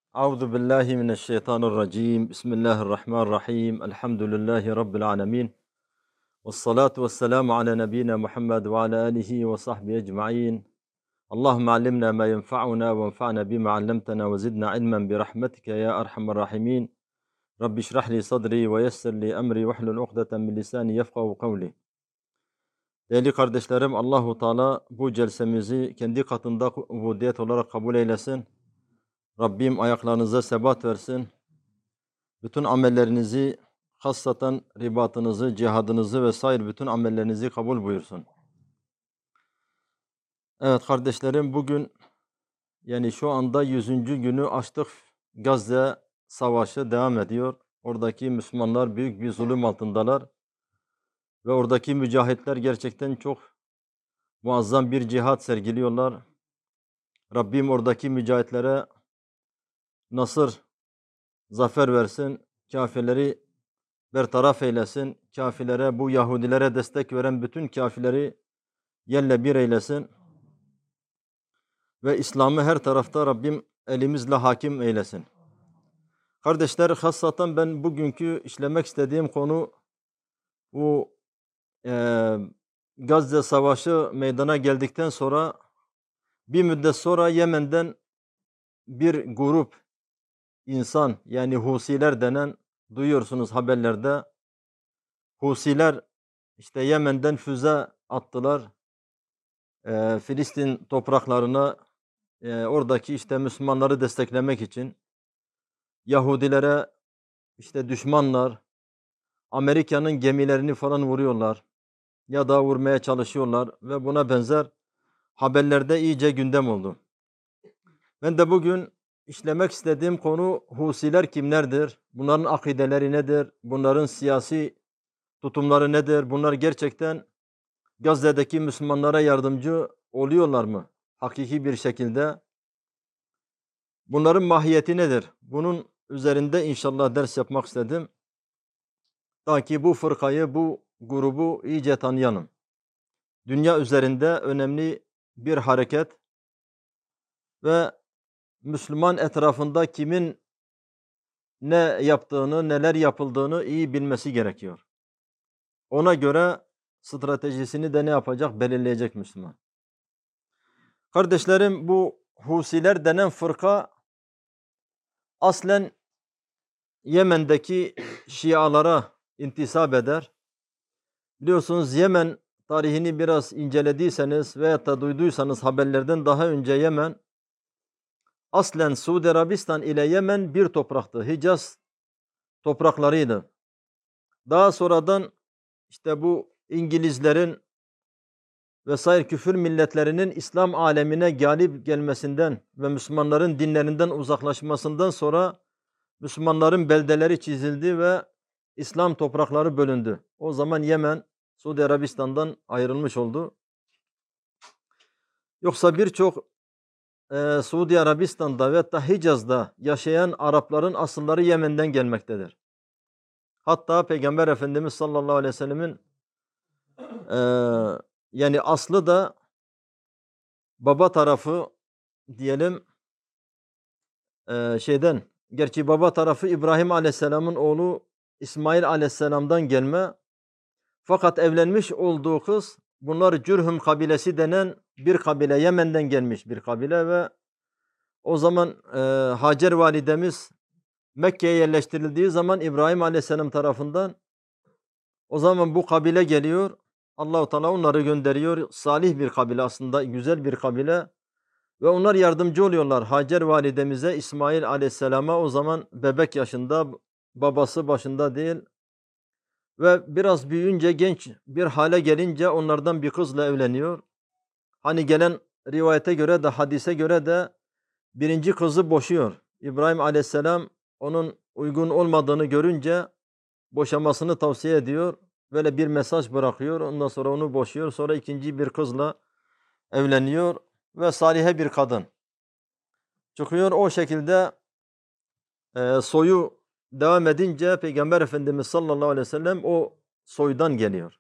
Euzu billahi mineşşeytanirracim. Bismillahirrahmanirrahim. Elhamdülillahi rabbil alamin. Ves salatu vesselamu ala nebiyyina Muhammed ve ala alihi ve sahbihi ecmaîn. Allahumme allimna ma yenfa'una ve enfa'na bima 'allamtana ve zidna ilmen bi rahmetike ya erhamer rahimin. Rabbi şrah li sadri ve yessir li emri ve hlul ukdeten min lisani yefkahu kavli. Değerli kardeşlerim, Allahu Teala bu celsemizi kendi katında ubudiyet olarak kabul eylesin. Rabbim ayaklarınıza sebat versin. Bütün amellerinizi, hassaten ribatınızı, cihadınızı vesaire bütün amellerinizi kabul buyursun. Evet kardeşlerim, bugün yani şu anda 100. günü açtık. Gazze savaşı devam ediyor. Oradaki Müslümanlar büyük bir zulüm altındalar. Ve oradaki mücahitler gerçekten çok muazzam bir cihat sergiliyorlar. Rabbim oradaki mücahitlere nasır, zafer versin. Kafirleri bertaraf eylesin. Kafirlere, bu Yahudilere destek veren bütün kafirleri yerle bir eylesin. Ve İslam'ı her tarafta Rabbim elimizle hakim eylesin. Kardeşler, hassaten ben bugünkü işlemek istediğim konu bu Gazze Savaşı meydana geldikten sonra bir müddet sonra Yemen'den bir grup insan, yani Husiler denen, duyuyorsunuz haberlerde. Husiler işte Yemen'den füze attılar. Filistin topraklarına, oradaki işte Müslümanları desteklemek için. Yahudilere işte düşmanlar, Amerika'nın gemilerini falan vuruyorlar ya da vurmaya çalışıyorlar ve buna benzer haberlerde iyice gündem oldu. Ben de bugün işlemek istediğim konu Husiler kimlerdir? Bunların akideleri nedir? Bunların siyasi tutumları nedir? Bunlar gerçekten Gazze'deki Müslümanlara yardımcı oluyorlar mı? Hakiki bir şekilde. Bunların mahiyeti nedir? Bunun üzerinde inşallah ders yapmak istedim. Ta ki bu fırkayı, bu grubu iyice tanıyalım. Dünya üzerinde önemli bir hareket ve Müslüman etrafında kimin ne yaptığını, neler yapıldığını iyi bilmesi gerekiyor. Ona göre stratejisini de ne yapacak? Belirleyecek Müslüman. Kardeşlerim, bu Husiler denen fırka aslen Yemen'deki Şialara intisap eder. Biliyorsunuz Yemen tarihini biraz incelediyseniz veya da duyduysanız haberlerden daha önce Yemen aslen Suudi Arabistan ile Yemen bir topraktı. Hicaz topraklarıydı. Daha sonradan işte bu İngilizlerin vesaire küfür milletlerinin İslam alemine galip gelmesinden ve Müslümanların dinlerinden uzaklaşmasından sonra Müslümanların beldeleri çizildi ve İslam toprakları bölündü. O zaman Yemen Suudi Arabistan'dan ayrılmış oldu. Yoksa birçok Suudi Arabistan'da ve hatta Hicaz'da yaşayan Arapların asılları Yemen'den gelmektedir. Hatta Peygamber Efendimiz sallallahu aleyhi ve sellemin yani aslı da baba tarafı diyelim gerçi baba tarafı İbrahim Aleyhisselam'ın oğlu İsmail Aleyhisselam'dan gelme. Fakat evlenmiş olduğu kız, bunlar Cürhüm kabilesi denen bir kabile, Yemen'den gelmiş bir kabile ve o zaman Hacer validemiz Mekke'ye yerleştirildiği zaman İbrahim Aleyhisselam tarafından o zaman bu kabile geliyor. Allah-u Teala onları gönderiyor. Salih bir kabile, aslında güzel bir kabile. Ve onlar yardımcı oluyorlar Hacer validemize, İsmail Aleyhisselam'a, o zaman bebek yaşında, babası başında değil. Ve biraz büyüyünce, genç bir hale gelince onlardan bir kızla evleniyor. Hani gelen rivayete göre de, hadise göre de birinci kızı boşuyor. İbrahim Aleyhisselam onun uygun olmadığını görünce boşamasını tavsiye ediyor. Böyle bir mesaj bırakıyor. Ondan sonra onu boşuyor. Sonra ikinci bir kızla evleniyor ve salihe bir kadın çıkıyor. O şekilde soyu devam edince Peygamber Efendimiz sallallahu aleyhi ve sellem o soydan geliyor.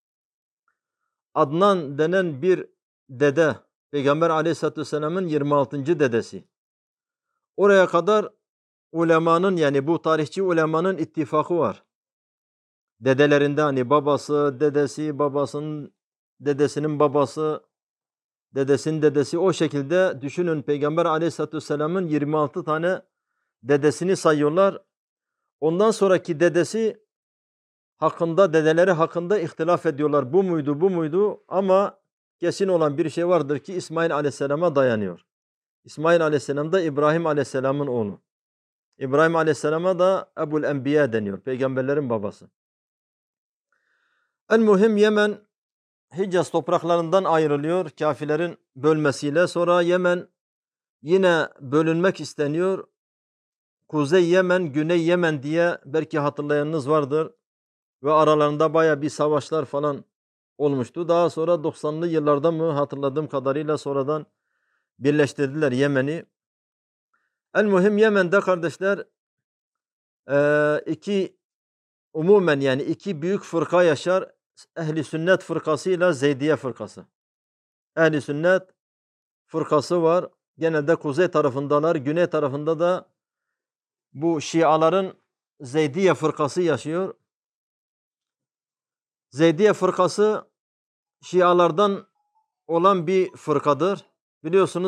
Adnan denen bir dede, Peygamber aleyhissalatü vesselamın 26. dedesi. Oraya kadar ulemanın yani bu tarihçi ulemanın ittifakı var. Dedelerinde hani babası, dedesi, babasının dedesinin babası, dedesinin dedesi o şekilde düşünün Peygamber Aleyhisselatü Vesselam'ın 26 tane dedesini sayıyorlar. Ondan sonraki dedesi hakkında, dedeleri hakkında ihtilaf ediyorlar. Bu muydu, bu muydu? Ama kesin olan bir şey vardır ki İsmail Aleyhisselam'a dayanıyor. İsmail Aleyhisselam da İbrahim Aleyhisselam'ın oğlu. İbrahim Aleyhisselam'a da Ebul Enbiya deniyor. Peygamberlerin babası. En mühim Yemen Hicaz topraklarından ayrılıyor kafirlerin bölmesiyle. Sonra Yemen yine bölünmek isteniyor. Kuzey Yemen, Güney Yemen diye belki hatırlayanınız vardır. Ve aralarında baya bir savaşlar falan olmuştu. Daha sonra 90'lı yıllarda mı hatırladığım kadarıyla sonradan birleştirdiler Yemen'i. En mühim Yemen'de kardeşler umumen yani iki büyük fırka yaşar. Ehli sünnet fırkasıyla Zeydiye fırkası. Ehli sünnet fırkası var. Genelde kuzey tarafındalar. Güney tarafında da bu Şiaların Zeydiye fırkası yaşıyor. Zeydiye fırkası Şialardan olan bir fırkadır. Biliyorsunuz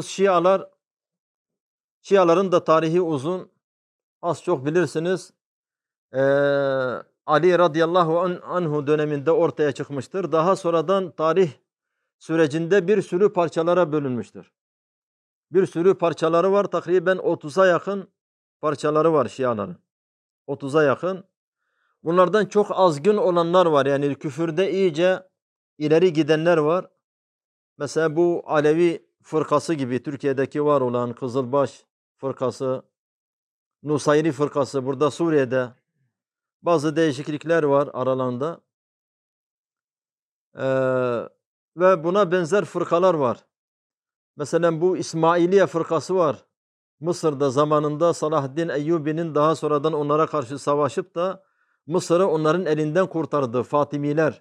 Şiaların da tarihi uzun. Az çok bilirsiniz. Ali radıyallahu anhu döneminde ortaya çıkmıştır. Daha sonradan tarih sürecinde bir sürü parçalara bölünmüştür. Bir sürü parçaları var. Takriben 30'a yakın parçaları var Şiaların. 30'a yakın. Bunlardan çok azgın olanlar var. Yani küfürde iyice ileri gidenler var. Mesela bu Alevi fırkası gibi Türkiye'deki var olan Kızılbaş fırkası, Nusayri fırkası burada Suriye'de bazı değişiklikler var aralarında. Ve buna benzer fırkalar var. Mesela bu İsmailiye fırkası var. Mısır'da zamanında Salahaddin Eyyubi'nin daha sonradan onlara karşı savaşıp da Mısır'ı onların elinden kurtardı Fatimiler.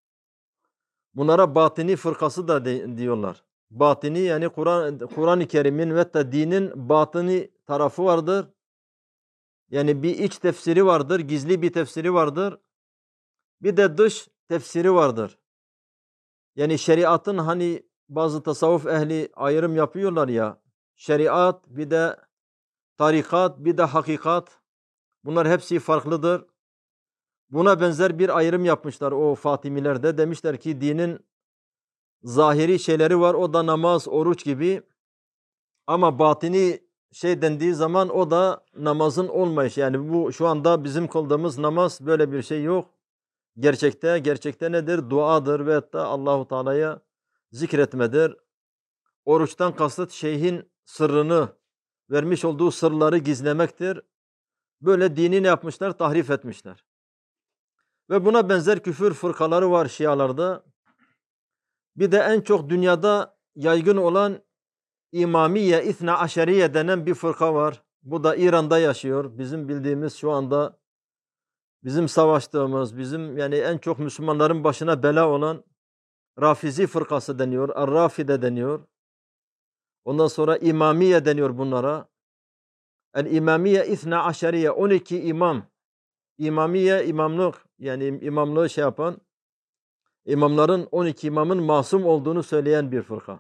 Bunlara Batini fırkası da diyorlar. Batini yani Kur'an-ı Kerim'in ve da dinin batini tarafı vardır. Yani bir iç tefsiri vardır, gizli bir tefsiri vardır. Bir de dış tefsiri vardır. Yani şeriatın hani bazı tasavvuf ehli ayrım yapıyorlar ya. Şeriat bir de tarikat bir de hakikat. Bunlar hepsi farklıdır. Buna benzer bir ayrım yapmışlar o Fatimilerde. Demişler ki dinin zahiri şeyleri var. O da namaz, oruç gibi. Ama batini şey dendiği zaman o da namazın olmayışı. Yani bu şu anda bizim kıldığımız namaz böyle bir şey yok. Gerçekte nedir? Duadır ve hatta Allahu Teala'ya zikretmedir. Oruçtan kasıt şeyhin sırrını, vermiş olduğu sırları gizlemektir. Böyle dini ne yapmışlar? Tahrif etmişler. Ve buna benzer küfür fırkaları var Şialarda. Bir de en çok dünyada yaygın olan İmamiye, İthna Aşeriye denen bir fırka var. Bu da İran'da yaşıyor. Bizim bildiğimiz şu anda bizim savaştığımız, bizim yani en çok Müslümanların başına bela olan Rafizi fırkası deniyor. Ar-Rafide deniyor. Ondan sonra İmamiye deniyor bunlara. El-İmamiye İthna Aşeriye 12 imam. İmamiye imamlık yani imamlığı şey yapan imamların 12 imamın masum olduğunu söyleyen bir fırka.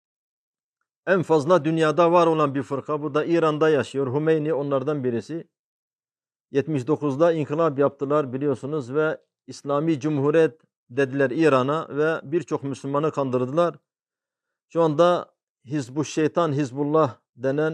En fazla dünyada var olan bir fırka. Bu da İran'da yaşıyor. Hümeyni onlardan birisi. 79'da inkılap yaptılar biliyorsunuz ve İslami Cumhuriyet dediler İran'a ve birçok Müslümanı kandırdılar. Şu anda Hizbuşşeytan, Hizbullah denen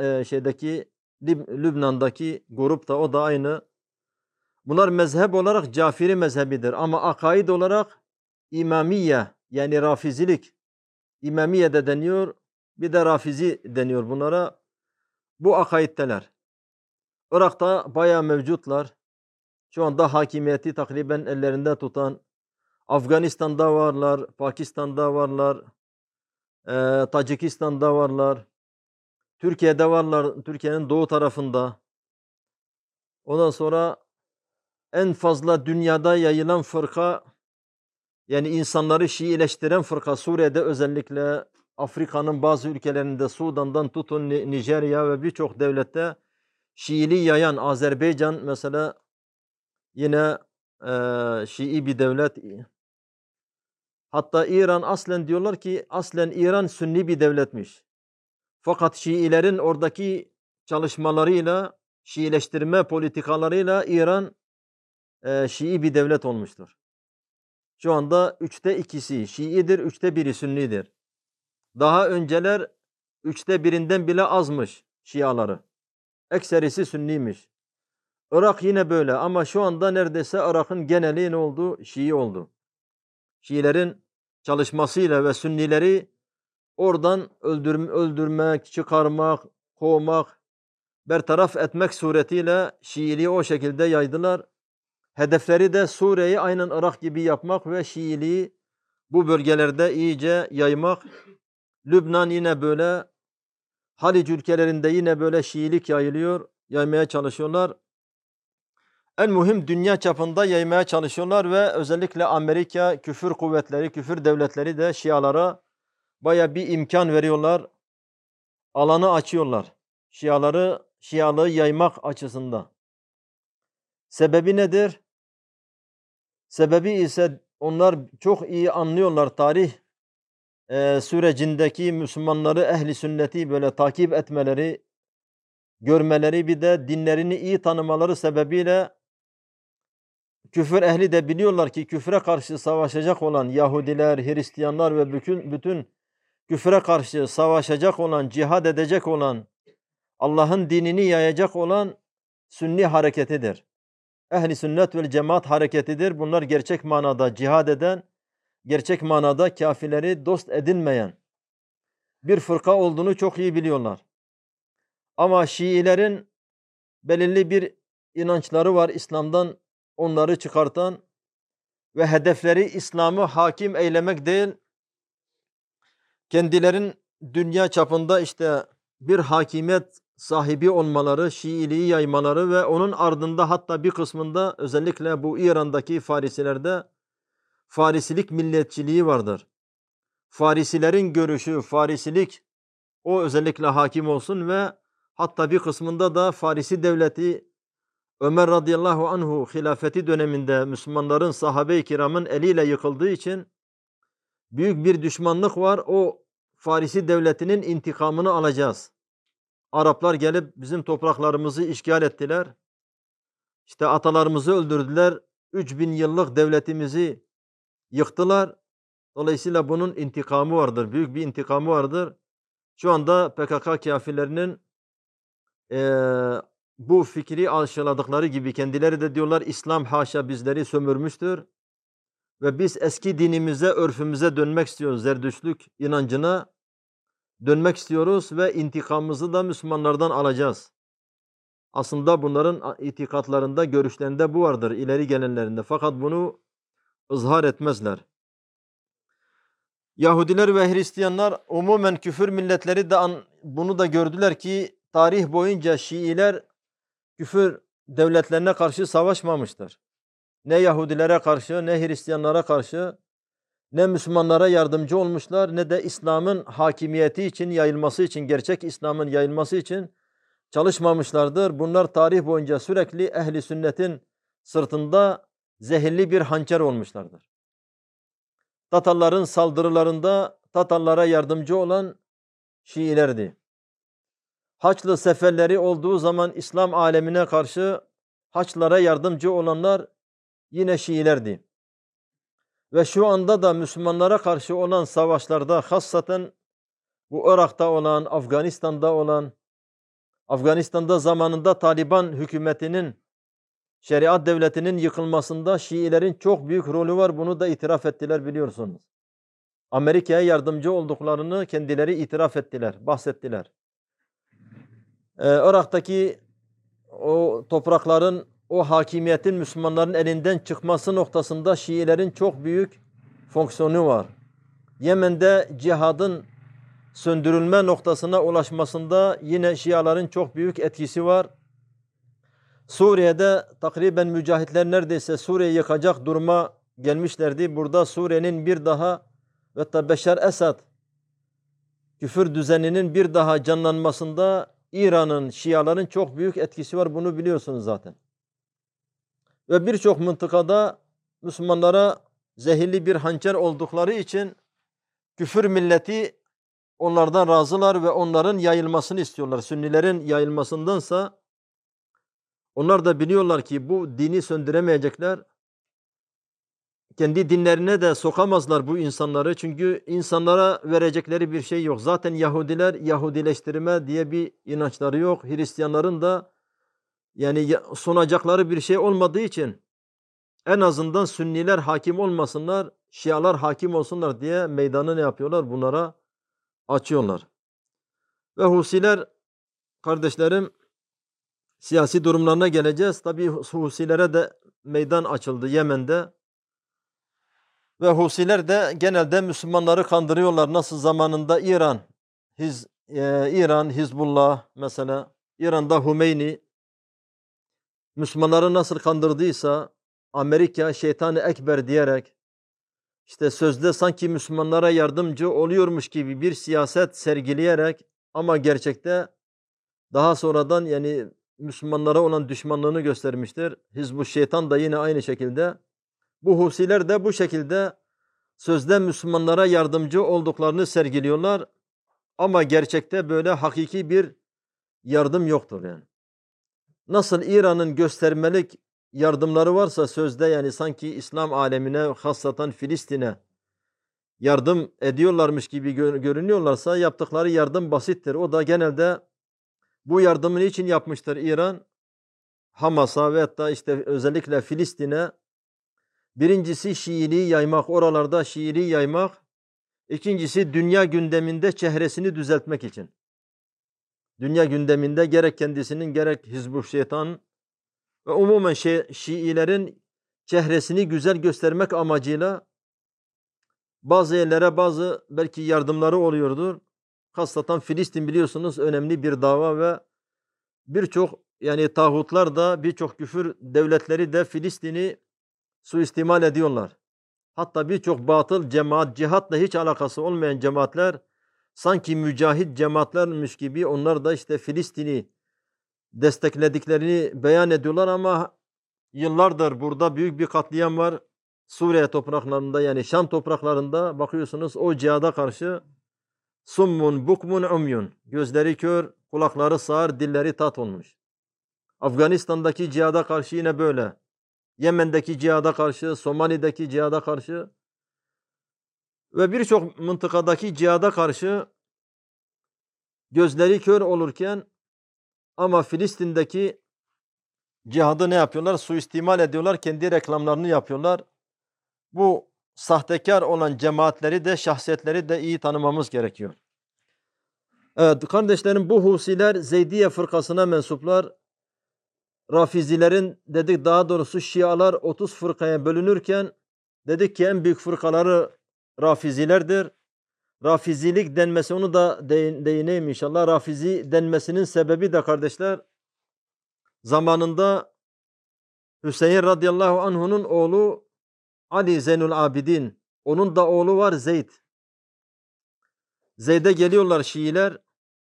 Lübnan'daki grup da o da aynı. Bunlar mezhep olarak Cafiri mezhebidir ama akaid olarak İmamiye yani Rafizilik. İmamiye de deniyor. Bir de Rafizi deniyor bunlara. Bu akaidteler. Irak'ta bayağı mevcutlar. Şu anda hakimiyeti takriben ellerinde tutan. Afganistan'da varlar, Pakistan'da varlar, Tacikistan'da varlar. Türkiye'de varlar, Türkiye'nin doğu tarafında. Ondan sonra en fazla dünyada yayılan fırka, yani insanları Şiileştiren fırka Suriye'de özellikle Afrika'nın bazı ülkelerinde Sudan'dan tutun Nijerya ve birçok devlette Şiiliği yayan Azerbaycan mesela yine Şii bir devlet. Hatta İran aslen diyorlar ki aslen İran Sünni bir devletmiş. Fakat Şiilerin oradaki çalışmalarıyla, Şiileştirme politikalarıyla İran Şii bir devlet olmuştur. Şu anda 2/3 Şiidir, 1/3 Sünnidir. Daha önceler 1/3'ünden bile azmış Şiaları. Ekserisi Sünniymiş. Irak yine böyle ama şu anda neredeyse Irak'ın geneli ne oldu? Şii oldu. Şiilerin çalışmasıyla ve Sünnileri oradan öldürmek, çıkarmak, kovmak, bertaraf etmek suretiyle Şiiliği o şekilde yaydılar. Hedefleri de Suriye'yi aynen Irak gibi yapmak ve Şiiliği bu bölgelerde iyice yaymak. Lübnan yine böyle, Haliç ülkelerinde yine böyle Şiilik yayılıyor, yaymaya çalışıyorlar. En mühim dünya çapında yaymaya çalışıyorlar ve özellikle Amerika küfür kuvvetleri, küfür devletleri de Şialara baya bir imkan veriyorlar. Alanı açıyorlar. Şialığı yaymak açısından. Sebebi nedir? Sebebi ise onlar çok iyi anlıyorlar tarih sürecindeki Müslümanları, ehli sünneti böyle takip etmeleri, görmeleri bir de dinlerini iyi tanımaları sebebiyle küfür ehli de biliyorlar ki küfre karşı savaşacak olan Yahudiler, Hristiyanlar ve bütün küfre karşı savaşacak olan, cihad edecek olan, Allah'ın dinini yayacak olan Sünni hareketidir. Ehli sünnet vel cemaat hareketidir. Bunlar gerçek manada cihad eden, gerçek manada kafirleri dost edinmeyen bir fırka olduğunu çok iyi biliyorlar. Ama Şiilerin belirli bir inançları var İslam'dan onları çıkartan ve hedefleri İslam'ı hakim eylemek değil, kendilerin dünya çapında işte bir hakimiyet sahibi olmaları, Şiiliği yaymaları ve onun ardında hatta bir kısmında özellikle bu İran'daki Farisilerde Farisilik milletçiliği vardır. Farisilerin görüşü, Farisilik o özellikle hakim olsun ve hatta bir kısmında da Farisi devleti Ömer radıyallahu anhu hilafeti döneminde Müslümanların sahabe-i kiramın eliyle yıkıldığı için büyük bir düşmanlık var. O Farisi devletinin intikamını alacağız. Araplar gelip bizim topraklarımızı işgal ettiler. İşte atalarımızı öldürdüler. 3000 yıllık devletimizi yıktılar. Dolayısıyla bunun intikamı vardır. Büyük bir intikamı vardır. Şu anda PKK kafirlerinin bu fikri aşıladıkları gibi kendileri de diyorlar İslam haşa bizleri sömürmüştür. Ve biz eski dinimize, örfümüze dönmek istiyoruz. Zerdüştlük inancına dönmek istiyoruz ve intikamımızı da Müslümanlardan alacağız. Aslında bunların itikatlarında, görüşlerinde bu vardır ileri gelenlerinde. Fakat bunu ızhar etmezler. Yahudiler ve Hristiyanlar umumen küfür milletleri de bunu da gördüler ki tarih boyunca Şiiler küfür devletlerine karşı savaşmamıştır. Ne Yahudilere karşı, ne Hristiyanlara karşı, ne Müslümanlara yardımcı olmuşlar, ne de İslam'ın hakimiyeti için, yayılması için, gerçek İslam'ın yayılması için çalışmamışlardır. Bunlar tarih boyunca sürekli ehli sünnetin sırtında zehirli bir hançer olmuşlardır. Tatarların saldırılarında Tatarlara yardımcı olan Şiilerdi. Haçlı seferleri olduğu zaman İslam alemine karşı Haçlılara yardımcı olanlar yine Şiilerdi. Ve şu anda da Müslümanlara karşı olan savaşlarda hassaten bu Irak'ta olan, Afganistan'da olan, Afganistan'da zamanında Taliban hükümetinin, şeriat devletinin yıkılmasında Şiilerin çok büyük rolü var. Bunu da itiraf ettiler biliyorsunuz. Amerika'ya yardımcı olduklarını kendileri itiraf ettiler, bahsettiler. Irak'taki o toprakların, o hakimiyetin Müslümanların elinden çıkması noktasında Şiilerin çok büyük fonksiyonu var. Yemen'de cihadın söndürülme noktasına ulaşmasında yine Şiaların çok büyük etkisi var. Suriye'de takriben mücahitler neredeyse Suriye'yi yıkacak duruma gelmişlerdi. Burada Suriye'nin bir daha ve Beşar Esad küfür düzeninin bir daha canlanmasında İran'ın, Şiaların çok büyük etkisi var. Bunu biliyorsunuz zaten. Ve birçok mıntıkada Müslümanlara zehirli bir hançer oldukları için küfür milleti onlardan razılar ve onların yayılmasını istiyorlar. Sünnilerin yayılmasındansa onlar da biliyorlar ki bu dini söndüremeyecekler. Kendi dinlerine de sokamazlar bu insanları. Çünkü insanlara verecekleri bir şey yok. Zaten Yahudiler Yahudileştirme diye bir inançları yok. Hristiyanların da yani sunacakları bir şey olmadığı için en azından Sünniler hakim olmasınlar, Şialar hakim olsunlar diye meydanı ne yapıyorlar? Bunlara açıyorlar. Ve Husiler kardeşlerim siyasi durumlarına geleceğiz. Tabii Husilere de meydan açıldı Yemen'de. Ve Husiler de genelde Müslümanları kandırıyorlar. Nasıl zamanında İran, Hizbullah mesela, İran'da Hümeyni Müslümanları nasıl kandırdıysa Amerika şeytan-ı ekber diyerek işte sözde sanki Müslümanlara yardımcı oluyormuş gibi bir siyaset sergileyerek ama gerçekte daha sonradan yani Müslümanlara olan düşmanlığını göstermiştir. Hizb-ı Şeytan da yine aynı şekilde. Bu Husiler de bu şekilde sözde Müslümanlara yardımcı olduklarını sergiliyorlar ama gerçekte böyle hakiki bir yardım yoktur yani. Nasıl İran'ın göstermelik yardımları varsa sözde yani sanki İslam alemine, hassatan Filistin'e yardım ediyorlarmış gibi görünüyorlarsa yaptıkları yardım basittir. O da genelde bu yardımını için yapmıştır İran? Hamas'a ve hatta işte özellikle Filistin'e birincisi Şiiliği yaymak, oralarda Şiiliği yaymak. İkincisi dünya gündeminde çehresini düzeltmek için. Dünya gündeminde gerek kendisinin gerek Hizb-ı Şeytan ve umumen Şiilerin çehresini güzel göstermek amacıyla bazı yerlere bazı belki yardımları oluyordur. Hasreten Filistin biliyorsunuz önemli bir dava ve birçok yani tağutlar da birçok küfür devletleri de Filistin'i suistimal ediyorlar. Hatta birçok batıl cemaat, cihatla hiç alakası olmayan cemaatler sanki mücahit cemaatlermiş gibi onlar da işte Filistin'i desteklediklerini beyan ediyorlar ama yıllardır burada büyük bir katliam var. Suriye topraklarında yani Şam topraklarında bakıyorsunuz o cihada karşı summun bukmun umyun gözleri kör, kulakları sağır, dilleri tat olmuş. Afganistan'daki cihada karşı yine böyle. Yemen'deki cihada karşı, Somali'deki cihada karşı ve birçok mıntıkadaki cihada karşı gözleri kör olurken ama Filistin'deki cihadı ne yapıyorlar? Suistimal ediyorlar, kendi reklamlarını yapıyorlar. Bu sahtekar olan cemaatleri de şahsiyetleri de iyi tanımamız gerekiyor. Evet kardeşlerim bu Husiler Zeydiye fırkasına mensuplar. Rafizilerin dedik daha doğrusu Şialar 30 fırkaya bölünürken dedik ki en büyük fırkaları Rafizilerdir. Rafizilik denmesi onu da değineyim inşallah. Rafizi denmesinin sebebi de kardeşler zamanında Hüseyin radıyallahu anh'unun oğlu Ali Zeynül Abidin. Onun da oğlu var Zeyd. Zeyd'e geliyorlar Şiiler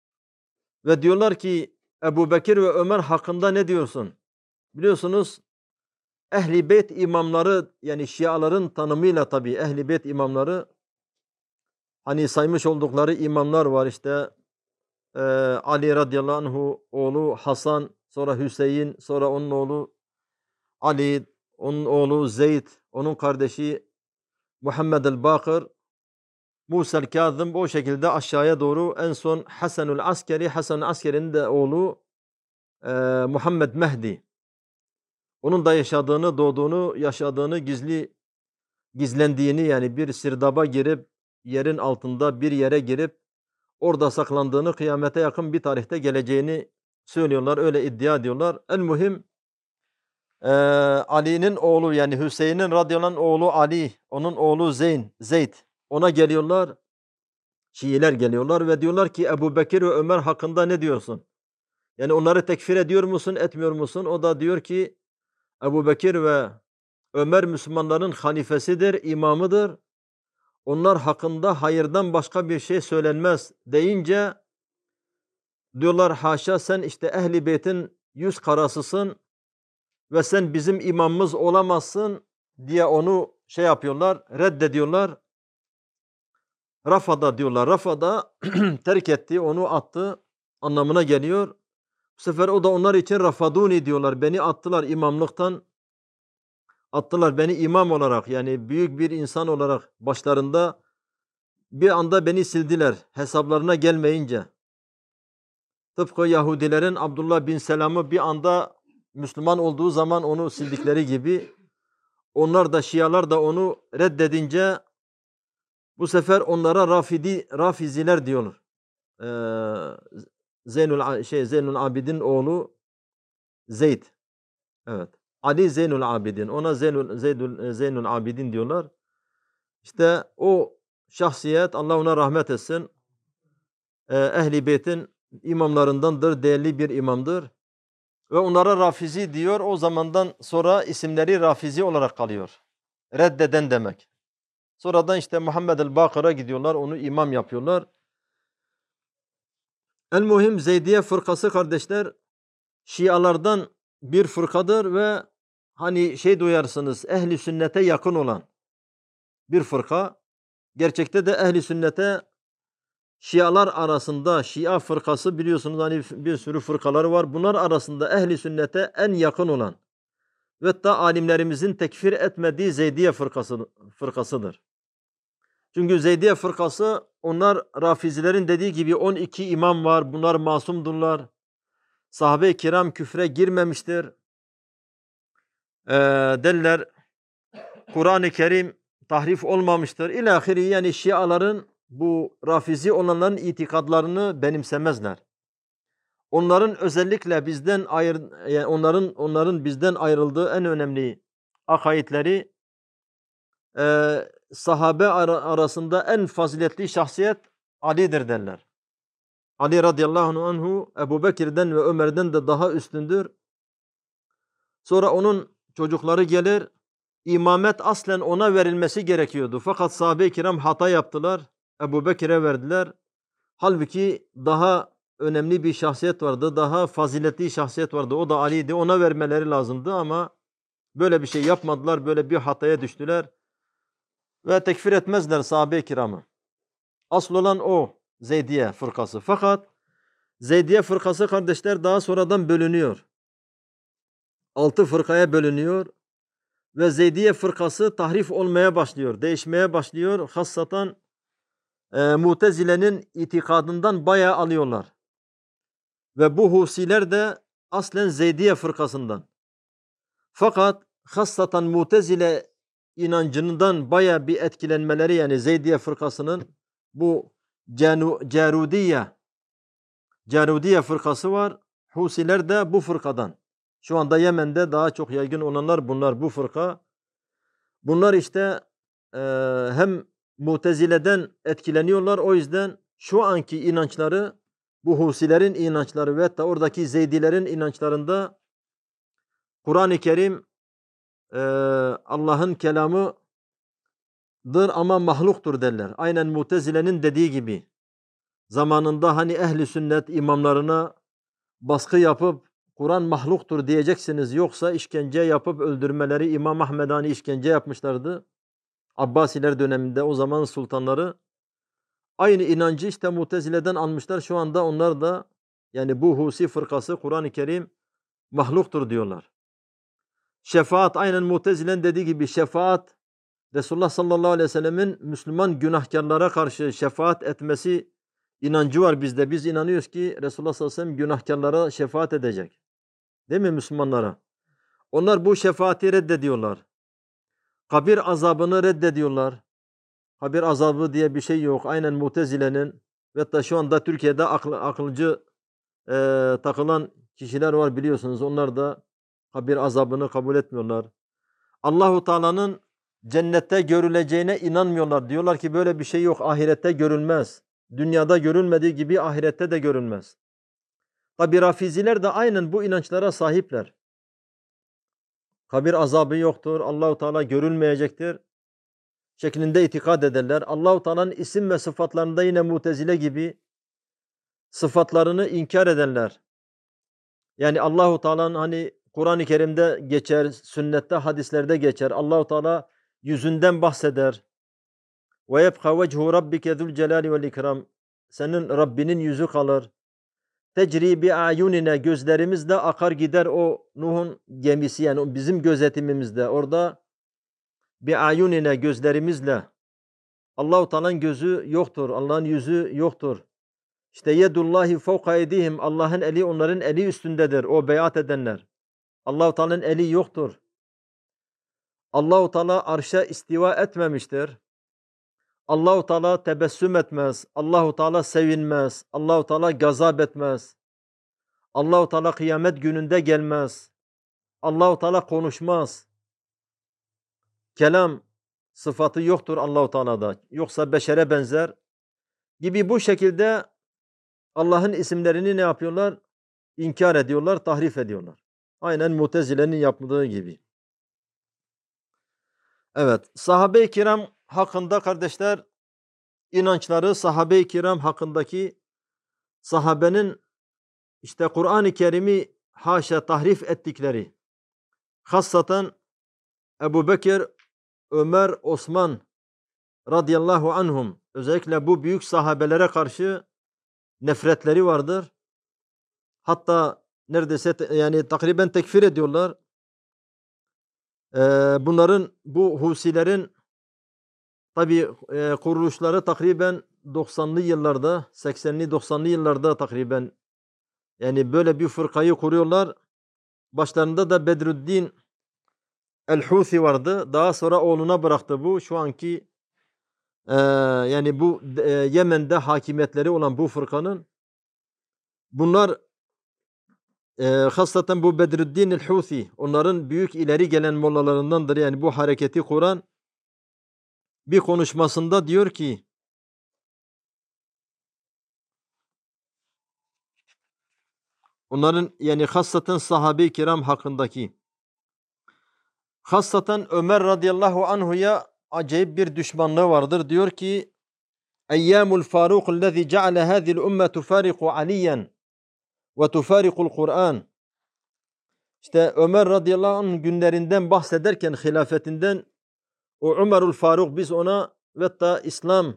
ve diyorlar ki Ebu Bekir ve Ömer hakkında ne diyorsun? Biliyorsunuz Ehl-i Beyt imamları yani Şiaların tanımıyla tabii Ehl-i Beyt imamları hani saymış oldukları imamlar var işte Ali radıyallahu anhu oğlu Hasan, sonra Hüseyin, sonra onun oğlu Ali, onun oğlu Zeyd, onun kardeşi Muhammed el-Bakır, Musa el-Kazım o şekilde aşağıya doğru en son Hasanul Askeri, Hasan Askeri'nin de oğlu Muhammed Mehdi. Onun da yaşadığını, doğduğunu, yaşadığını gizlendiğini yani bir sirdaba girip yerin altında bir yere girip orada saklandığını kıyamete yakın bir tarihte geleceğini söylüyorlar. Öyle iddia ediyorlar. En mühim Ali'nin oğlu yani Hüseyin'in radıyallahu anh oğlu Ali, onun oğlu Zeyd. Ona geliyorlar. Şiiler geliyorlar ve diyorlar ki Ebu Bekir ve Ömer hakkında ne diyorsun? Yani onları tekfir ediyor musun, etmiyor musun? O da diyor ki Ebu Bekir ve Ömer Müslümanların halifesidir, imamıdır. Onlar hakkında hayırdan başka bir şey söylenmez deyince Diyorlar haşa sen işte Ehl-i Beyt'in yüz karasısın ve sen bizim imamımız olamazsın diye onu şey yapıyorlar, reddediyorlar. Rafada diyorlar. Rafada terk etti, onu attı anlamına geliyor. Bu sefer o da onlar için rafaduni diyorlar. Beni attılar imamlıktan. Attılar beni imam olarak yani büyük bir insan olarak başlarında bir anda beni sildiler hesaplarına gelmeyince. Tıpkı Yahudilerin Abdullah bin Selam'ı bir anda Müslüman olduğu zaman onu sildikleri gibi onlar da Şialar da onu reddedince bu sefer onlara Rafiziler diyorlar. Zeynül Abidin oğlu Zeyd. Evet. Ali Zeynül Abidin. Ona Zeynül Abidin diyorlar. İşte o şahsiyet Allah ona rahmet etsin. Ehl-i Beyt'in imamlarındandır. Değerli bir imamdır. Ve onlara Rafizi diyor. O zamandan sonra isimleri Rafizi olarak kalıyor. Reddeden demek. Sonradan işte Muhammed el-Bakır'a gidiyorlar. Onu imam yapıyorlar. El-Muhim Zeydiye fırkası kardeşler Şialardan bir fırkadır ve hani şey duyarsınız ehli sünnete yakın olan bir fırka. Gerçekte de ehli sünnete Şialar arasında Şia fırkası biliyorsunuz hani bir sürü fırkaları var. Bunlar arasında ehli sünnete en yakın olan ve hatta alimlerimizin tekfir etmediği Zeydiye fırkasıdır. Çünkü Zeydiye fırkası onlar Rafizilerin dediği gibi 12 imam var. Bunlar masumdurlar. Sahabe-i kiram küfre girmemiştir. Derler Kur'an-ı Kerim tahrif olmamıştır. İlahiri yani Şiaların bu Rafizi olanların itikadlarını benimsemezler. Onların özellikle bizden yani onların bizden ayrıldığı en önemli akaidleri sahabe arasında en faziletli şahsiyet Ali'dir derler. Ali radıyallahu anhu Ebu Bekir'den ve Ömer'den de daha üstündür. Sonra onun çocukları gelir. İmamet aslen ona verilmesi gerekiyordu. Fakat sahabe-i kiram hata yaptılar. Ebu Bekir'e verdiler. Halbuki daha önemli bir şahsiyet vardı. Daha faziletli şahsiyet vardı. O da Ali'ydi. Ona vermeleri lazımdı ama böyle bir şey yapmadılar. Böyle bir hataya düştüler. Ve tekfir etmezler sahabe-i kiramı. Asıl olan o Zeydiye fırkası. Fakat Zeydiye fırkası kardeşler daha sonradan bölünüyor. 6 fırkaya bölünüyor. Ve Zeydiye fırkası tahrif olmaya başlıyor. Değişmeye başlıyor. Hassatan Mutezile'nin itikadından bayağı alıyorlar. Ve bu Husiler de aslen Zeydiye fırkasından. Fakat hassatan Mutezile inancından bayağı bir etkilenmeleri yani Zeydiye fırkasının bu Carudiye fırkası var. Husiler de bu fırkadan. Şu anda Yemen'de daha çok yaygın olanlar bunlar bu fırka. Bunlar işte hem Mutezile'den etkileniyorlar. O yüzden şu anki inançları bu Husilerin inançları ve hatta oradaki Zeydilerin inançlarında Kur'an-ı Kerim Allah'ın kelamıdır ama mahluktur derler. Aynen Mutezile'nin dediği gibi. Zamanında hani ehli sünnet imamlarına baskı yapıp Kur'an mahluktur diyeceksiniz yoksa işkence yapıp öldürmeleri İmam Ahmed Hani işkence yapmışlardı. Abbasiler döneminde o zaman sultanları aynı inancı işte Mutezile'den almışlar. Şu anda onlar da yani bu Husi fırkası Kur'an-ı Kerim mahluktur diyorlar. Şefaat aynen Mutezile'nin dediği gibi şefaat Resulullah sallallahu aleyhi ve sellemin Müslüman günahkarlara karşı şefaat etmesi inancı var bizde. Biz inanıyoruz ki Resulullah sallallahu aleyhi ve sellem günahkarlara şefaat edecek. Değil mi Müslümanlara? Onlar bu şefaati reddediyorlar. Kabir azabını reddediyorlar. Kabir azabı diye bir şey yok. Aynen Mutezile'nin ve hatta şu anda Türkiye'de akılcı takılan kişiler var biliyorsunuz. Onlar da kabir azabını kabul etmiyorlar. Allahu Teala'nın cennette görüleceğine inanmıyorlar. Diyorlar ki böyle bir şey yok. Ahirette görülmez. Dünyada görülmediği gibi ahirette de görülmez. Tabi Rafiziler de aynen bu inançlara sahipler. Kabir azabı yoktur. Allahu Teala görülmeyecektir şeklinde itikad ederler. Allahu Teala'nın isim ve sıfatlarında yine Mutezile gibi sıfatlarını inkar edenler. Yani Allahu Teala'nın hani Kur'an-ı Kerim'de geçer, sünnette, hadislerde geçer. Allahu Teala yüzünden bahseder. Ve yebqa vechu rabbike zul celali vel ikram. Senin Rabbinin yüzü kalır. Tecri bi ayunina, gözlerimizle akar gider o Nuh'un gemisi, yani o bizim gözetimimizde. Orada bi ayunina, gözlerimizle. Allahu Teala'nın gözü yoktur. Allah'ın yüzü yoktur. İşte yedullahi fevka edihim. Allah'ın eli onların eli üstündedir. O beyat edenler. Allahu Teala'nın eli yoktur. Allahu Teala arşa istiva etmemiştir. Allahu Teala tebessüm etmez. Allahu Teala sevinmez. Allahu Teala gazap etmez. Allahu Teala kıyamet gününde gelmez. Allahu Teala konuşmaz. Kelam sıfatı yoktur Allahu Teala'da. Yoksa beşere benzer gibi bu şekilde Allah'ın isimlerini ne yapıyorlar? İnkar ediyorlar, tahrif ediyorlar. Aynen Mutezile'nin yaptığı gibi. Evet, sahabe-i kiram hakkında kardeşler, inançları sahabe-i kiram hakkındaki sahabenin işte Kur'an-ı Kerim'i haşa tahrif ettikleri, hassaten Ebu Bekir, Ömer, Osman radıyallahu anhum, özellikle bu büyük sahabelere karşı nefretleri vardır. Hatta neredeyse yani takriben tekfir ediyorlar. Bunların, bu Husilerin tabi kuruluşları takriben 90'lı yıllarda, 80'li 90'lı yıllarda takriben, yani böyle bir fırkayı kuruyorlar. Başlarında da Bedrüddin el-Husi vardı. Daha sonra oğluna bıraktı bu. Şu anki yani bu Yemen'de hakimiyetleri olan bu fırkanın, bunlar hasaten bu Bedrüddin el-Husi, onların büyük ileri gelen mollalarındandır. Yani bu hareketi kuran, bir konuşmasında diyor ki, onların yani hasaten sahabe-i kiram hakkındaki, hasaten Ömer radıyallahu anhu'ya acayip bir düşmanlığı vardır. Diyor ki, Eyyamul Faruk ellezî ceale hâzil ümme tufâriku aliyen ve tufârikul Kur'an. İşte Ömer radıyallahu anh günlerinden bahsederken, hilafetinden, o Ömerül Faruk, biz ona ve da İslam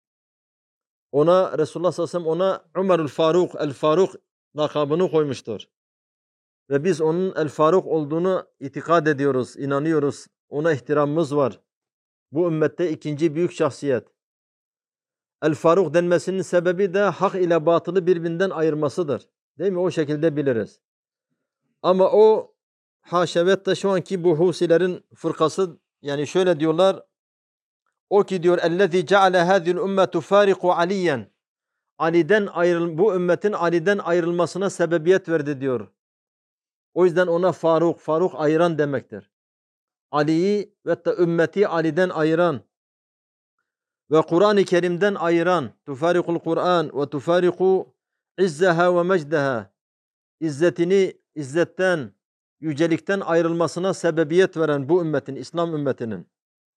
ona, Resulullah sallallahu aleyhi ve sellem ona Ömerül Faruk, El Faruk lakabını koymuştur. Ve biz onun El Faruk olduğunu itikad ediyoruz, inanıyoruz. Ona ihtiramımız var. Bu ümmette ikinci büyük şahsiyet. El Faruk denmesinin sebebi de hak ile batılı birbirinden ayırmasıdır. Değil mi? O şekilde biliriz. Ama o haşa ve da şu anki bu Husilerin fırkası, yani şöyle diyorlar. O ki diyor, ellezî ceale hâzil ümme tufâriku aliyen. Bu ümmetin Ali'den ayrılmasına sebebiyet verdi diyor. O yüzden ona Faruk, Faruk ayıran demektir. Ali'yi ve da ümmeti Ali'den ayıran ve Kur'an-ı Kerim'den ayıran, tufarikul Kur'an ve tufariku izzeha ve mecdeha, İzzetini izzetten, yücelikten ayrılmasına sebebiyet veren bu ümmetin, İslam ümmetinin.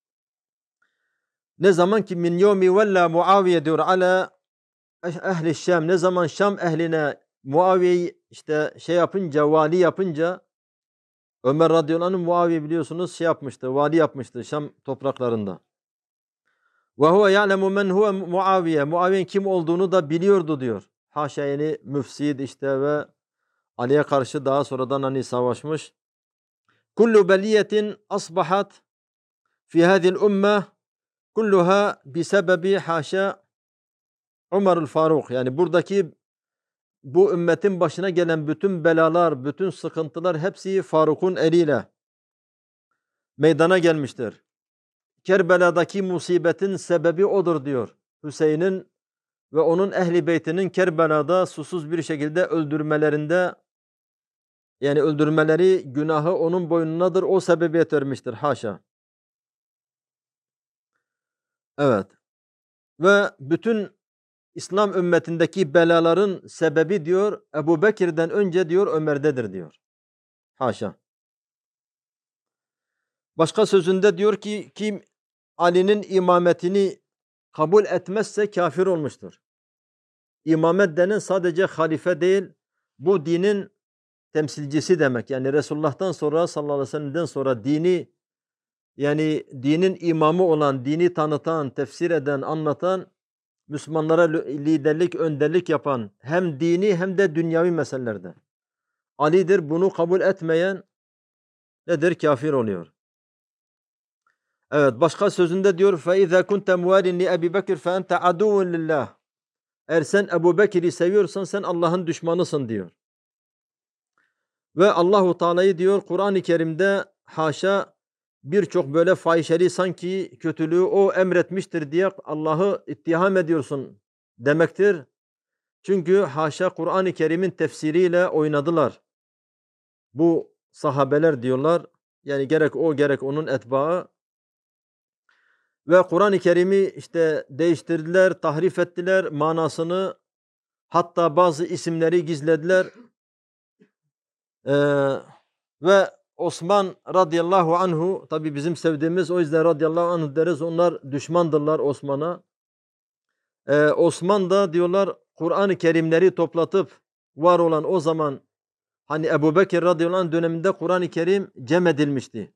Ne zaman ki min yevmi vella Muaviye diyor ala ehli Şam, ne zaman Şam ehline Muaviye'yi işte yapınca, vali yapınca, Ömer radıyallahu anh Muaviye biliyorsunuz yapmıştı, vali yapmıştı Şam topraklarında. Ve huve ya'lemu men huve Muaviye. Muaviye'nin kim olduğunu da biliyordu diyor. Haşa, yani müfsid işte ve Ali'ye karşı daha sonradan hani savaşmış. Kullu beliyetin asbahat fi hadhihi ümmeh kulluha bisebebi haşa Ömerül Faruk. Yani buradaki bu ümmetin başına gelen bütün belalar, bütün sıkıntılar hepsi Faruk'un eliyle meydana gelmiştir. Kerbela'daki musibetin sebebi odur diyor. Hüseyin'in ve onun ehli beytinin Kerbela'da susuz bir şekilde öldürmelerinde, yani öldürmeleri günahı onun boynunadır. O sebebiyet vermiştir. Haşa. Evet. Ve bütün İslam ümmetindeki belaların sebebi diyor Ebu Bekir'den önce diyor Ömer'dedir diyor. Haşa. Başka sözünde diyor ki kim Ali'nin imametini kabul etmezse kafir olmuştur. İmamet denen sadece halife değil, bu dinin temsilcisi demek. Yani Resulullah'tan sonra sallallahu aleyhi ve sellem'den sonra dini, yani dinin imamı olan, dini tanıtan, tefsir eden, anlatan, Müslümanlara liderlik, önderlik yapan hem dini hem de dünyavi meselelerde. Ali'dir. Bunu kabul etmeyen nedir? Kafir oluyor. Evet, başka sözünde diyor فَاِذَا كُنْتَ مُوَالٍ لِأَبِي بَكِرْ فَاَنْتَ عَدُوٌ لِلّٰهِ. Eğer sen Ebu Bekir'i seviyorsan sen Allah'ın düşmanısın diyor. Ve Allahu Teala'yı diyor Kur'an-ı Kerim'de haşa birçok böyle fahişeli sanki kötülüğü o emretmiştir diye Allah'ı ittiham ediyorsun demektir. Çünkü haşa Kur'an-ı Kerim'in tefsiriyle oynadılar. Bu sahabeler diyorlar. Yani gerek o gerek onun etbaı. Ve Kur'an-ı Kerim'i işte değiştirdiler, tahrif ettiler manasını. Hatta bazı isimleri gizlediler. Ve Osman radıyallahu anhu, tabi bizim sevdiğimiz, o yüzden radıyallahu anhu deriz, onlar düşmandırlar Osman'a. Osman da diyorlar Kur'an-ı Kerimleri toplatıp var olan o zaman hani Ebu Bekir radıyallahu anh döneminde Kur'an-ı Kerim cem edilmişti.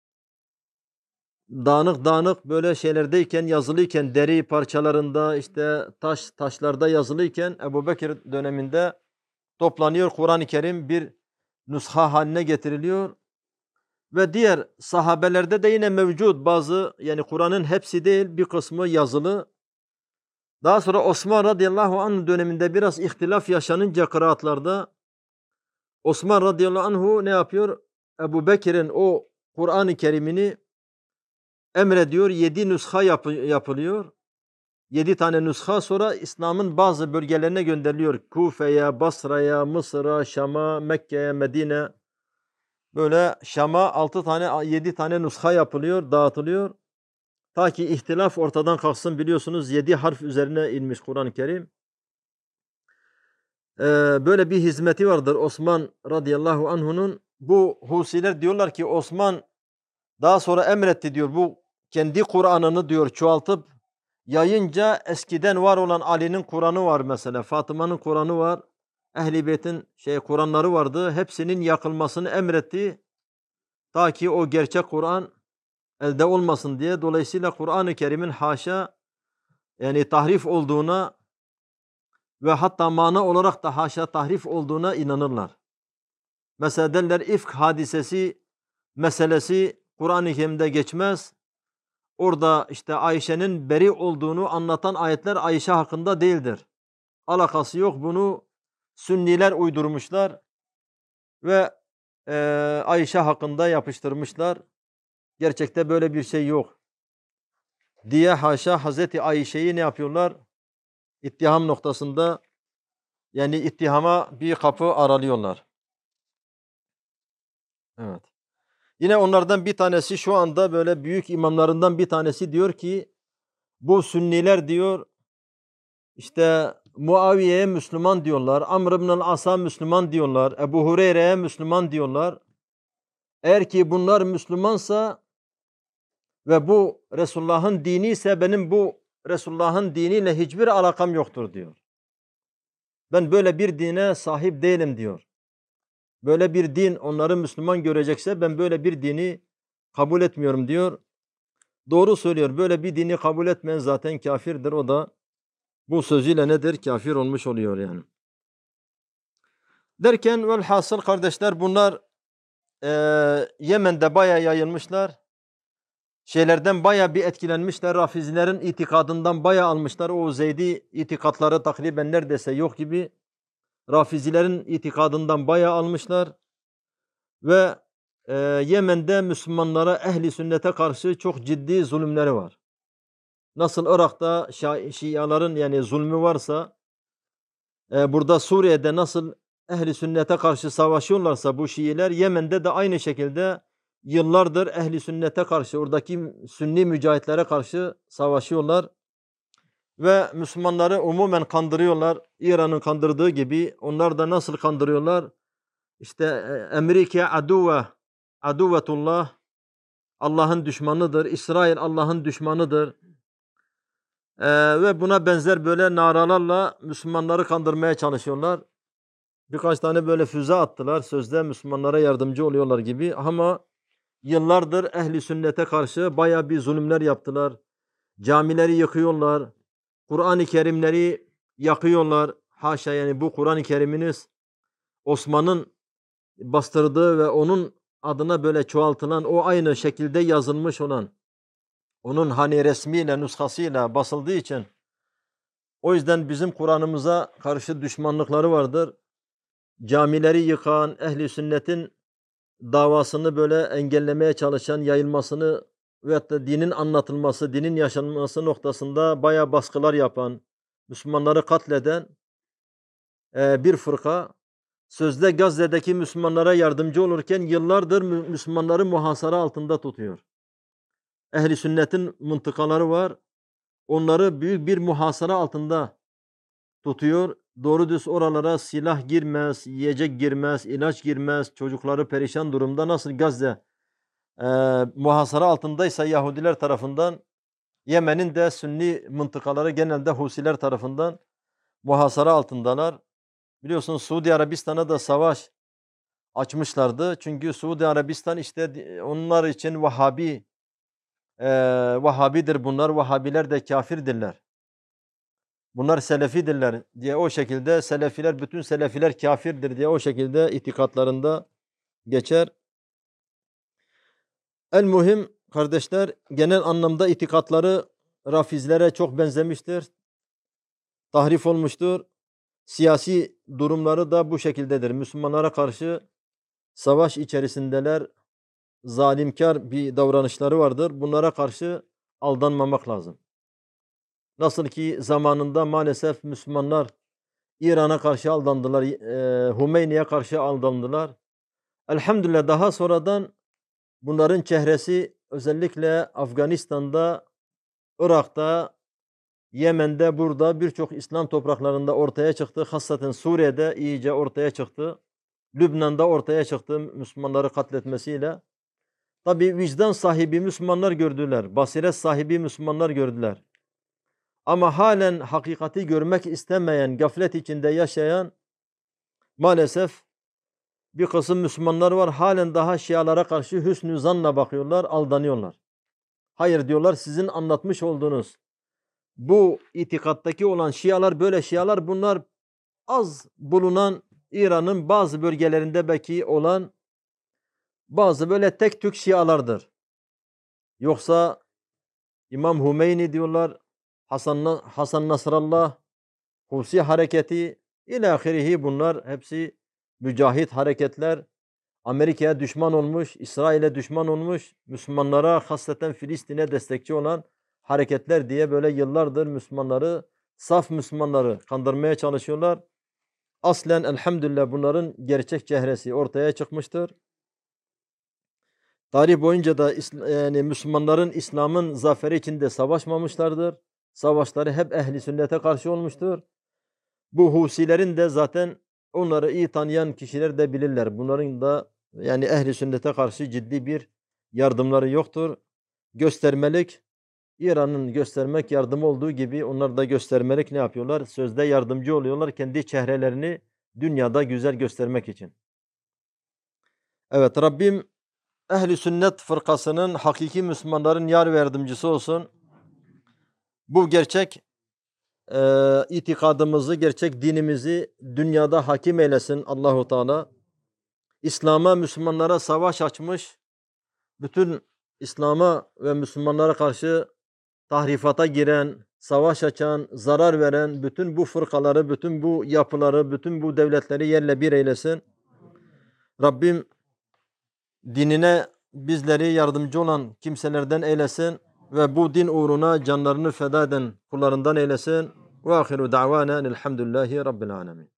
Dağınık dağınık böyle şeylerdeyken, yazılıyken, deri parçalarında, işte taşlarda yazılıyken Ebu Bekir döneminde toplanıyor, Kur'an-ı Kerim bir nüsha haline getiriliyor. Ve diğer sahabelerde de yine mevcut bazı, yani Kur'an'ın hepsi değil bir kısmı yazılı. Daha sonra Osman radıyallahu anh döneminde biraz ihtilaf yaşanınca kıraatlarda Osman radıyallahu anhu ne yapıyor? Ebu Bekir'in o Kur'an-ı Kerim'ini emrediyor. 7 nüsha yapılıyor. 7 tane nüsha sonra İslam'ın bazı bölgelerine gönderiliyor. Kufe'ye, Basra'ya, Mısır'a, Şam'a, Mekke'ye, Medine. Böyle Şam'a 6 tane, 7 tane nüsha yapılıyor, dağıtılıyor. Ta ki ihtilaf ortadan kalksın, biliyorsunuz 7 harf üzerine inmiş Kur'an-ı Kerim. Böyle bir hizmeti vardır Osman radıyallahu anhu'nun. Bu Husiler diyorlar ki Osman daha sonra emretti diyor, bu kendi Kur'an'ını diyor çoğaltıp yayınca eskiden var olan Ali'nin Kur'an'ı var mesela, Fatıma'nın Kur'an'ı var, Ehl-i Beyt'in Kur'an'ları vardı. Hepsinin yakılmasını emretti. Ta ki o gerçek Kur'an elde olmasın diye. Dolayısıyla Kur'an-ı Kerim'in haşa yani tahrif olduğuna ve hatta mana olarak da haşa tahrif olduğuna inanırlar. Mesela derler ifk hadisesi meselesi Kur'an-ı Kerim'de geçmez. Orada işte Ayşe'nin beri olduğunu anlatan ayetler Ayşe hakkında değildir. Alakası yok, bunu Sünniler uydurmuşlar ve Ayşe hakkında yapıştırmışlar. Gerçekte böyle bir şey yok diye haşa Hazreti Ayşe'yi ne yapıyorlar? İttiham noktasında, yani ittihama bir kapı aralıyorlar. Evet. Yine onlardan bir tanesi, şu anda böyle büyük imamlarından bir tanesi diyor ki bu Sünniler diyor işte Muaviye'ye Müslüman diyorlar, Amr ibn al-As'a Müslüman diyorlar, Ebu Hureyre'ye Müslüman diyorlar. Eğer ki bunlar Müslümansa ve bu Resulullah'ın dini ise benim bu Resulullah'ın diniyle hiçbir alakam yoktur diyor. Ben böyle bir dine sahip değilim diyor. Böyle bir din onları Müslüman görecekse ben böyle bir dini kabul etmiyorum diyor. Doğru söylüyor. Böyle bir dini kabul etmeyen zaten kafirdir. O da bu sözüyle nedir? Kafir olmuş oluyor yani. Derken velhasıl kardeşler bunlar Yemen'de bayağı yayılmışlar. Şeylerden bayağı bir etkilenmişler. Rafizilerin itikadından bayağı almışlar. O Zeydi itikatları takriben neredeyse yok gibi. Rafizilerin itikadından bayağı almışlar. Ve Yemen'de Müslümanlara, ehli sünnete karşı çok ciddi zulümleri var. Nasıl Irak'ta Şiaların yani zulmü varsa, burada Suriye'de nasıl ehli sünnete karşı savaşıyorlarsa bu Şiiler, Yemen'de de aynı şekilde yıllardır ehli sünnete karşı, oradaki Sünni mücahitlere karşı savaşıyorlar. Ve Müslümanları umumen kandırıyorlar. İran'ın kandırdığı gibi onlar da nasıl kandırıyorlar? İşte Amerika aduvetullah, Allah'ın düşmanıdır. İsrail Allah'ın düşmanıdır. Ve buna benzer böyle naralarla Müslümanları kandırmaya çalışıyorlar. Birkaç tane böyle füze attılar. Sözde Müslümanlara yardımcı oluyorlar gibi. Ama yıllardır ehli sünnete karşı bayağı bir zulümler yaptılar. Camileri yıkıyorlar. Kur'an-ı Kerimleri yakıyorlar. Haşa, yani bu Kur'an-ı Kerim'iniz Osman'ın bastırdığı ve onun adına böyle çoğaltılan, o aynı şekilde yazılmış olan, onun hani resmiyle, nüshasıyla basıldığı için, o yüzden bizim Kur'an'ımıza karşı düşmanlıkları vardır. Camileri yıkan, ehli sünnetin davasını böyle engellemeye çalışan, yayılmasını veyahut da dinin anlatılması, dinin yaşanması noktasında bayağı baskılar yapan, Müslümanları katleden bir fırka, sözde Gazze'deki Müslümanlara yardımcı olurken yıllardır Müslümanları muhasara altında tutuyor. Ehli sünnetin mıntıkaları var. Onları büyük bir muhasara altında tutuyor. Doğru düz oralara silah girmez, yiyecek girmez, ilaç girmez. Çocukları perişan durumda. Nasıl Gazze muhasara altındaysa Yahudiler tarafından, Yemen'in de Sünni mıntıkaları genelde Husiler tarafından muhasara altındalar. Biliyorsunuz Suudi Arabistan'a da savaş açmışlardı. Çünkü Suudi Arabistan işte onlar için Vahhabidir bunlar. Vahhabiler de kafirdirler. Bunlar Selefidirler diye o şekilde, Selefiler, bütün Selefiler kafirdir diye o şekilde itikatlarında geçer. El muhim kardeşler, genel anlamda itikatları Rafizlere çok benzemiştir. Tahrif olmuştur. Siyasi durumları da bu şekildedir. Müslümanlara karşı savaş içerisindeler. Zalimkar bir davranışları vardır. Bunlara karşı aldanmamak lazım. Nasıl ki zamanında maalesef Müslümanlar İran'a karşı aldandılar, Hümeyni'ye karşı aldandılar. Elhamdülillah daha sonradan bunların çehresi özellikle Afganistan'da, Irak'ta, Yemen'de, burada birçok İslam topraklarında ortaya çıktı. Hasaten Suriye'de iyice ortaya çıktı. Lübnan'da ortaya çıktı Müslümanları katletmesiyle. Tabi vicdan sahibi Müslümanlar gördüler. Basiret sahibi Müslümanlar gördüler. Ama halen hakikati görmek istemeyen, gaflet içinde yaşayan maalesef bir kısım Müslümanlar var. Halen daha Şialara karşı hüsnü zanla bakıyorlar, aldanıyorlar. Hayır diyorlar, sizin anlatmış olduğunuz bu itikattaki olan Şialar, böyle Şialar, bunlar az bulunan İran'ın bazı bölgelerinde belki olan bazı böyle tek tük Şialardır. Yoksa İmam Hümeyni diyorlar, Hasan Nasrallah, Husi hareketi ilahirihi, bunlar hepsi mücahit hareketler. Amerika'ya düşman olmuş, İsrail'e düşman olmuş, Müslümanlara, hasreten Filistin'e destekçi olan hareketler diye böyle yıllardır Müslümanları, saf Müslümanları kandırmaya çalışıyorlar. Aslen elhamdülillah bunların gerçek cehresi ortaya çıkmıştır. Tarih boyunca da yani Müslümanların İslam'ın zaferi içinde savaşmamışlardır. Savaşları hep ehli sünnete karşı olmuştur. Bu Husilerin de zaten onları iyi tanıyan kişiler de bilirler. Bunların da yani ehli sünnete karşı ciddi bir yardımları yoktur. Göstermelik, İran'ın göstermek yardımı olduğu gibi onlar da göstermelik ne yapıyorlar? Sözde yardımcı oluyorlar kendi çehrelerini dünyada güzel göstermek için. Evet, Rabbim ehli sünnet fırkasının, hakiki Müslümanların yar ve yardımcısı olsun. Bu gerçek itikadımızı, gerçek dinimizi dünyada hakim eylesin Allahu Teala. İslam'a, Müslümanlara savaş açmış, bütün İslam'a ve Müslümanlara karşı tahrifata giren, savaş açan, zarar veren bütün bu fırkaları, bütün bu yapıları, bütün bu devletleri yerle bir eylesin. Rabbim dinine bizleri yardımcı olan kimselerden eylesin ve bu din uğruna canlarını feda eden kullarından eylesin. Ve ahiru da'vana elhamdülillahi rabbil alemin.